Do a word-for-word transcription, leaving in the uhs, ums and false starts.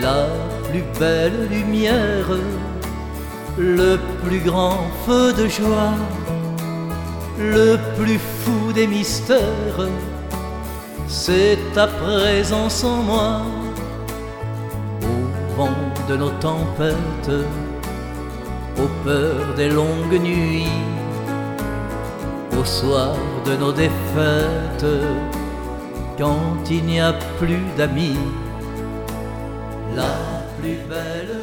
la plus belle lumière, le plus grand feu de joie, le plus fou des mystères, c'est ta présence en moi. Au vent de nos tempêtes, aux peurs des longues nuits, au soir de nos défaites, quand il n'y a plus d'amis, la plus belle